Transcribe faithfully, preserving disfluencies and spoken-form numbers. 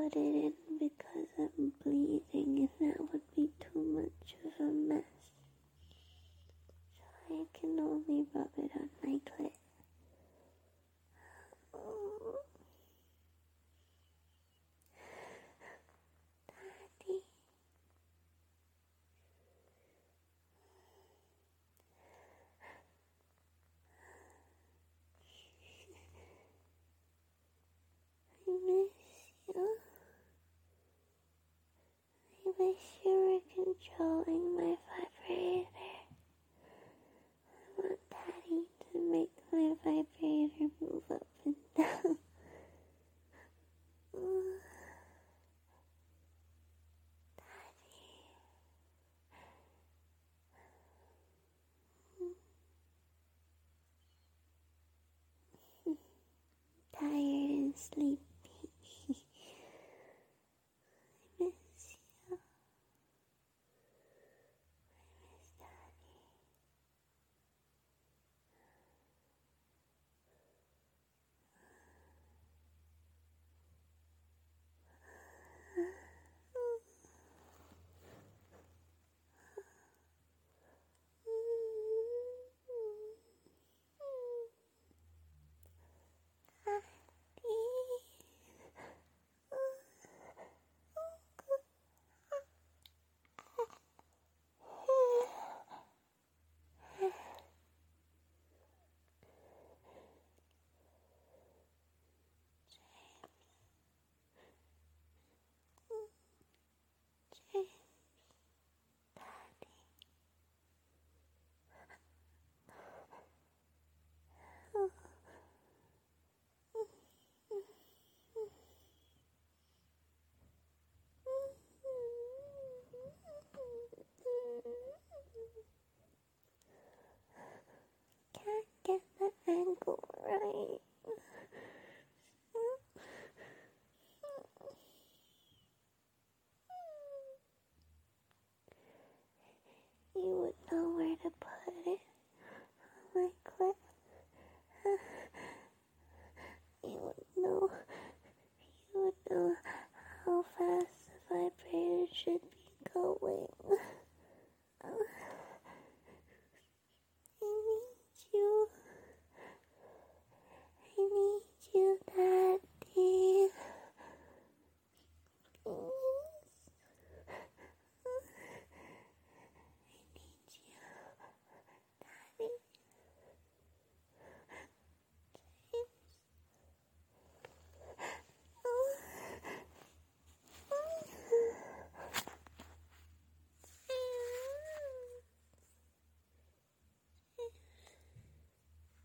put it in because I'm bleeding and that would be too much of a mess. So I can only rub it on my clit. Oh. Daddy. I miss you. I wish you were controlling my vibrator. I want Daddy to make my vibrator move up and down. Daddy. Tired and sleepy. I miss you. I miss Daddy. Can't get the angle right. You would know where to put it on my clit. You would know. You would know how fast